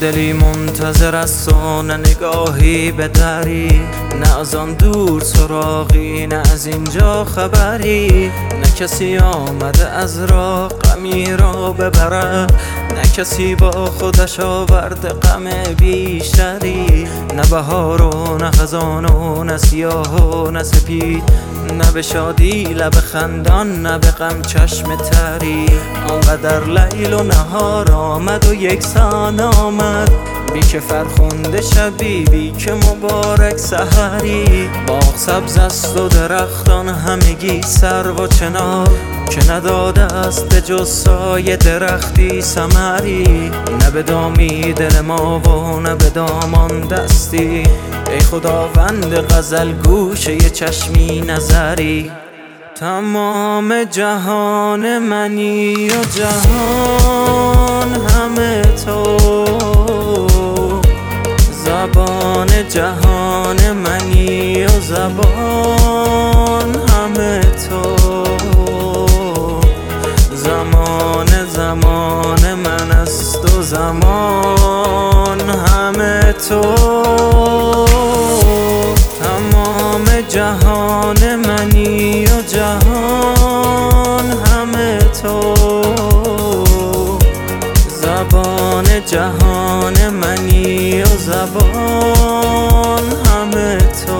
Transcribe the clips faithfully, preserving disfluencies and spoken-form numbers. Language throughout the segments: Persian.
دلی منتظر است و نه نگاهی به دری، نه از آن دور سراغی نه از اینجا خبری، نه کسی آمده از راه غمی را ببرد، نه کسی با خودش آورده غم بیشتری، نه بهار و نه خزان و نه سیاه و نه سپید، نه به شادی لب خندان نه به غم چشم تری. آنقدر لیل و نهار آمد و یکسان آمد، بی که فرخنده شبی بی که مبارک سحری. باغ سبز است و درختان همگی سرو و چنار، که نداده است به جز سایه درختی ثمری. نه به دامی دل ما و نه به دامان دستی، ای خداوند غزل گوشه ی چشمی نظری. تمام جهان منی و جهان همه تو، زبان جهان منی و زبان همه تو، زمان زمان من است و زمان همه تو. تمام جهان منی و جهان همه تو، زبان جهان منی و زبان همه تو،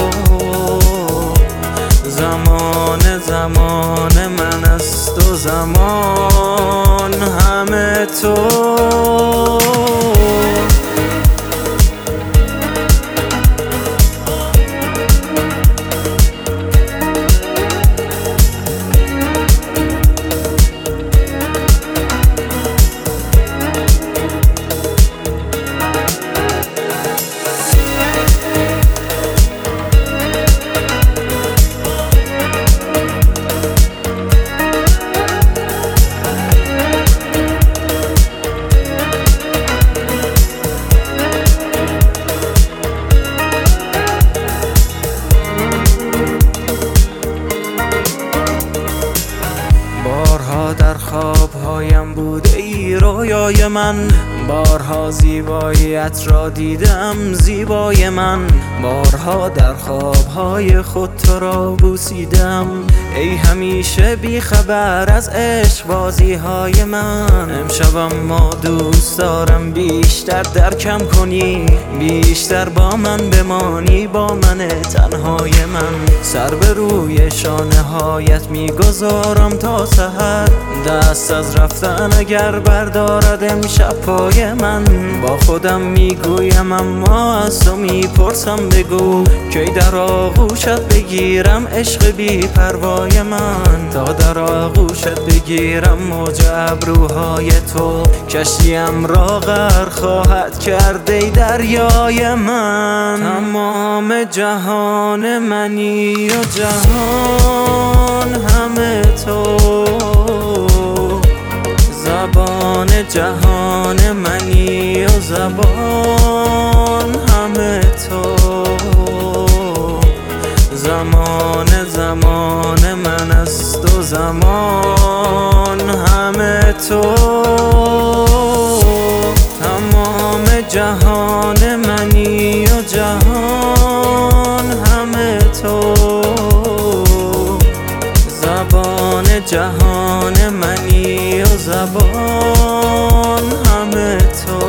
زمان زمان من است و زمان همه تو. بارها در خوابهایم بوده ای رویای من، بارها زیباییت را دیدم زیبای من، بارها در خوابهای خود تو را بوسیدم، ای همیشه بی خبر از عشق بازی های من. امشبم ما دوست دارم بیشتر درکم کنی، بیشتر با من بمانی با من تنهای من. سر به روی شانه هایت میگذارم تا سحر، دست از رفتن اگر بردارد امشب پای من. با خودم میگویم اما از تو میپرسم بگو، کی در آغوشت بگیرم عشق بی پروای من. تا در آغوشت بگیرم موج ابروهای تو، کشتیم را غرق خواهد کرد ای دریای من. تمام جهان منی و جهان همه تو، زبان جهان منی و زبان همه تو، زمان زمان من است و زمان همه تو. تمام جهان منی و جهان همه تو، زبان جهان منی و زبان همه تو،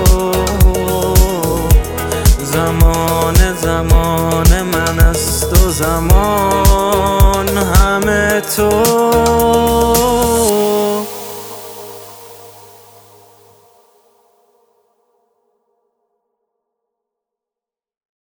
زمان زمان من است و زمان همه تو.